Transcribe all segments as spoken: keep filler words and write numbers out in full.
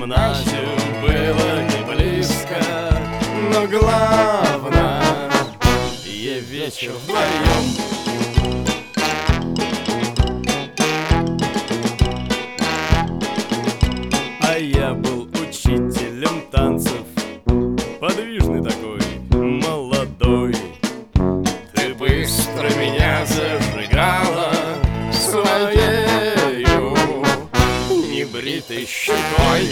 гимназию было не близко, но главное — е вечер вдвоем. А я был учителем танцев, подвижный такой, молодой. Ты быстро меня зажигала своею небритой щекой.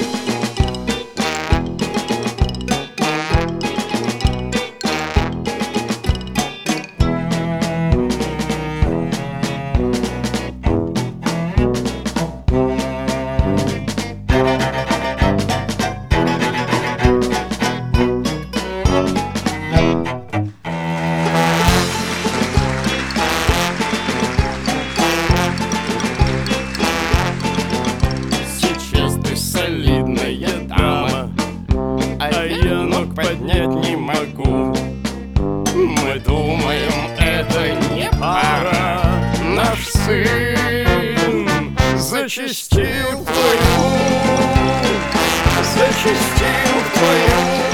Солидная дама, а я ног поднять не могу. Мы думаем, это не пара. Наш сын зачастил в твою, зачастил в твою